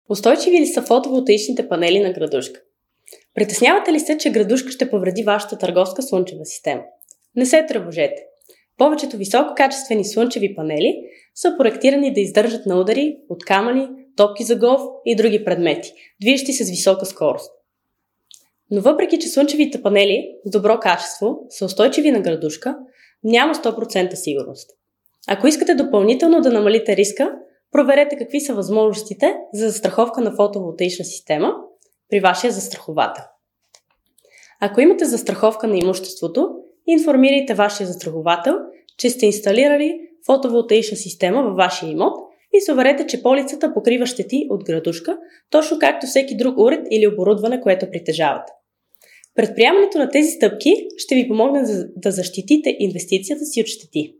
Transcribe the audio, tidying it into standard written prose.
Устойчиви ли са фотоволтаичните панели на градушка? Притеснявате ли се, че градушка ще повреди вашата търговска слънчева система? Не се тревожете. Повечето висококачествени слънчеви панели са проектирани да издържат на удари от камъни, топки за голф и други предмети, движещи се с висока скорост. Но въпреки, че слънчевите панели с добро качество са устойчиви на градушка, няма 100% сигурност. Ако искате допълнително да намалите риска, проверете какви са възможностите за застраховка на фотоволтаична система при вашия застраховател. Ако имате застраховка на имуществото, информирайте вашия застраховател, че сте инсталирали фотоволтаична система във вашия имот и се уверете, че полицата покрива щети от градушка, точно както всеки друг уред или оборудване, което притежавате. Предприемането на тези стъпки ще ви помогне да защитите инвестицията си от щети.